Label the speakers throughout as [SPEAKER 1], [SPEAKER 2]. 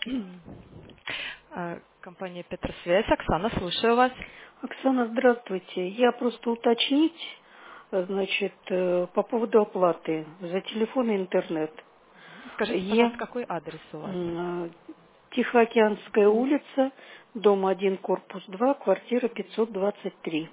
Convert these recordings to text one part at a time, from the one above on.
[SPEAKER 1] Компания Петросвязь. Оксана, слушаю вас.
[SPEAKER 2] Оксана, здравствуйте. Я просто уточнить, значит, по поводу оплаты за телефон и интернет.
[SPEAKER 1] Скажите,
[SPEAKER 2] Я
[SPEAKER 1] пожалуйста, какой адрес у вас?
[SPEAKER 2] Тихоокеанская улица, дом 1, корпус 2, квартира 523.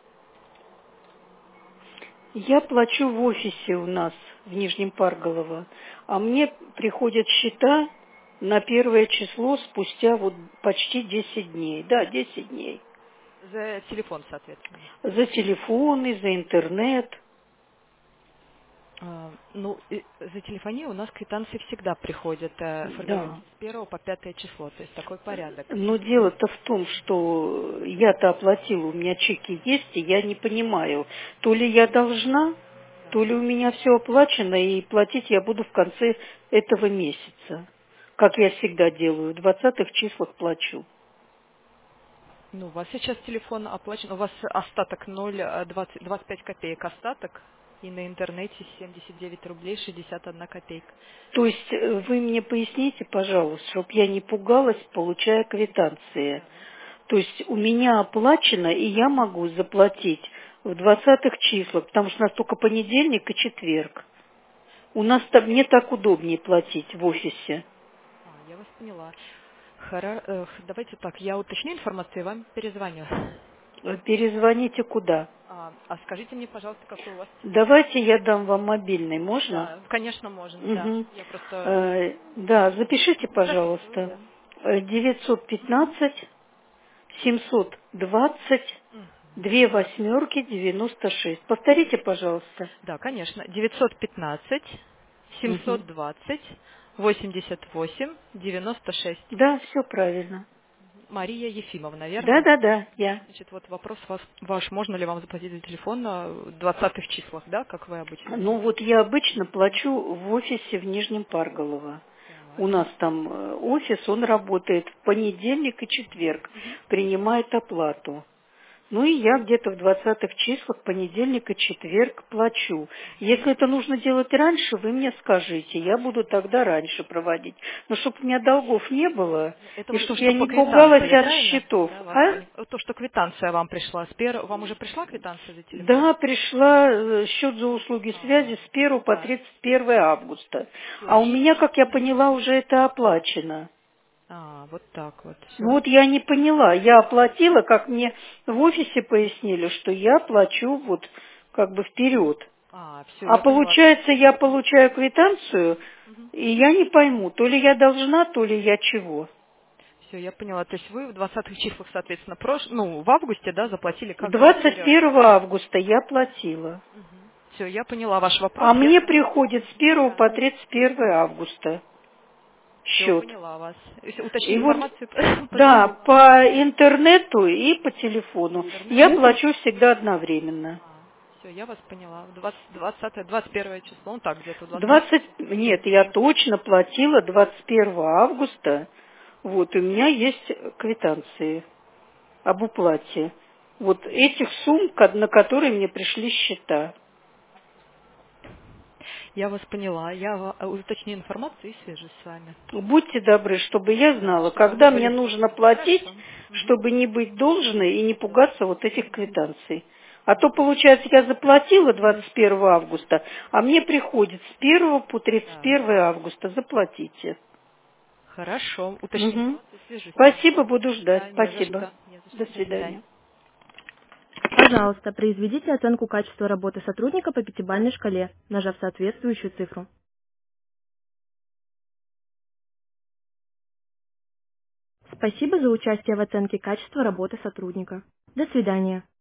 [SPEAKER 2] Я плачу в офисе у нас в Нижнем Парголово, а мне приходят счета на первое число спустя вот почти 10 дней. Да, 10 дней.
[SPEAKER 1] За телефон, соответственно.
[SPEAKER 2] За телефоны, за интернет.
[SPEAKER 1] За телефонию у нас квитанции всегда приходят,
[SPEAKER 2] Да.
[SPEAKER 1] формируются с 1 по 5 число, то есть такой порядок.
[SPEAKER 2] Но дело-то в том, что я-то оплатила, у меня чеки есть, и я не понимаю, то ли я должна,
[SPEAKER 1] Да.
[SPEAKER 2] то ли у меня все оплачено, и платить я буду в конце этого месяца. Как я всегда делаю, в 20-х числах плачу.
[SPEAKER 1] Ну, у вас сейчас телефон оплачен, у вас остаток 0,25 копеек остаток, и на интернете 79 рублей 61 копейка.
[SPEAKER 2] То есть вы мне поясните, пожалуйста, чтобы я не пугалась, получая квитанции.
[SPEAKER 1] Так.
[SPEAKER 2] То есть у меня оплачено, и я могу заплатить в 20-х числах, потому что у нас только понедельник и четверг. У нас там мне так удобнее платить в офисе.
[SPEAKER 1] Я вас поняла. Давайте так, я уточню информацию и вам перезвоню.
[SPEAKER 2] Перезвоните куда?
[SPEAKER 1] Скажите мне, пожалуйста, какой у вас телефон?
[SPEAKER 2] Давайте я дам вам мобильный, можно?
[SPEAKER 1] Да, конечно, можно, да.
[SPEAKER 2] Угу.
[SPEAKER 1] Я просто...
[SPEAKER 2] Да, запишите,
[SPEAKER 1] Записываю,
[SPEAKER 2] пожалуйста.
[SPEAKER 1] да.
[SPEAKER 2] 915 720 2 восьмерки 96. Повторите, пожалуйста.
[SPEAKER 1] Да, конечно. 915
[SPEAKER 2] Угу.
[SPEAKER 1] 720 88 96.
[SPEAKER 2] Да, все правильно.
[SPEAKER 1] Мария Ефимовна, верно?
[SPEAKER 2] Да, я.
[SPEAKER 1] Значит, вот вопрос ваш, можно ли вам заплатить за телефон в 20-х числах, да, как вы обычно
[SPEAKER 2] Ну
[SPEAKER 1] делаете?
[SPEAKER 2] вот я обычно плачу в офисе в Нижнем Парголово.
[SPEAKER 1] Так.
[SPEAKER 2] У нас там офис, он работает в понедельник и четверг, принимает оплату. Ну и я где-то в 20-х числах, понедельник и четверг плачу. Если это нужно делать раньше, вы мне скажите, я буду тогда раньше проводить. Но чтобы у меня долгов не было,
[SPEAKER 1] Это
[SPEAKER 2] и
[SPEAKER 1] вы то,
[SPEAKER 2] чтобы я
[SPEAKER 1] что по
[SPEAKER 2] не пугалась
[SPEAKER 1] квитанции,
[SPEAKER 2] от
[SPEAKER 1] правильно?
[SPEAKER 2] счетов.
[SPEAKER 1] Да, вас
[SPEAKER 2] А?
[SPEAKER 1] понял. То, что квитанция вам пришла. Вам уже пришла квитанция за телефон?
[SPEAKER 2] Да, пришла счет за услуги связи с 1 по
[SPEAKER 1] Да.
[SPEAKER 2] 31 августа.
[SPEAKER 1] Все,
[SPEAKER 2] А у
[SPEAKER 1] и...
[SPEAKER 2] меня, как я поняла, уже это оплачено.
[SPEAKER 1] Вот так вот,
[SPEAKER 2] Ну
[SPEAKER 1] все.
[SPEAKER 2] вот я не поняла. Я оплатила, как мне в офисе пояснили, что я плачу вот как бы вперед.
[SPEAKER 1] Все,
[SPEAKER 2] А
[SPEAKER 1] я поняла.
[SPEAKER 2] получается, я получаю квитанцию, и я не пойму, то ли я должна, то ли я чего.
[SPEAKER 1] Все, я поняла. То есть вы в 20-х числах, соответственно, в августе, да, заплатили как бы вперед.
[SPEAKER 2] 21 августа я платила.
[SPEAKER 1] Все, я поняла ваш вопрос.
[SPEAKER 2] А мне приходит с 1 по 31 августа
[SPEAKER 1] Все,
[SPEAKER 2] счет.
[SPEAKER 1] поняла вас. Если уточни
[SPEAKER 2] И вот,
[SPEAKER 1] информацию,
[SPEAKER 2] да,
[SPEAKER 1] позвоню вам.
[SPEAKER 2] по интернету и по телефону.
[SPEAKER 1] Интернет.
[SPEAKER 2] Я плачу всегда одновременно.
[SPEAKER 1] Все, я вас поняла. 21 число, ну так, где-то в 20
[SPEAKER 2] Нет, я точно платила 21 августа. Вот, у меня есть квитанции об уплате. Вот этих сумм, на которые мне пришли счета.
[SPEAKER 1] Я вас поняла. Я уточню информацию и свяжусь с вами.
[SPEAKER 2] Будьте добры, чтобы я
[SPEAKER 1] Да,
[SPEAKER 2] знала,
[SPEAKER 1] чтобы вы
[SPEAKER 2] когда мне
[SPEAKER 1] были в
[SPEAKER 2] нужно
[SPEAKER 1] курсе.
[SPEAKER 2] платить,
[SPEAKER 1] Хорошо.
[SPEAKER 2] чтобы не быть должной и не пугаться вот этих квитанций. А то, получается, я заплатила 21 августа, а мне приходит с 1 по
[SPEAKER 1] Да.
[SPEAKER 2] 31 августа. Заплатите.
[SPEAKER 1] Хорошо. Уточню
[SPEAKER 2] Угу.
[SPEAKER 1] информацию и свяжусь с вами.
[SPEAKER 2] Спасибо, буду ждать.
[SPEAKER 1] Да, не за
[SPEAKER 2] Спасибо.
[SPEAKER 1] что. Не за
[SPEAKER 2] До
[SPEAKER 1] что. До свидания.
[SPEAKER 2] свидания.
[SPEAKER 3] Пожалуйста, произведите оценку качества работы сотрудника по пятибалльной шкале, нажав соответствующую цифру. Спасибо за участие в оценке качества работы сотрудника. До свидания.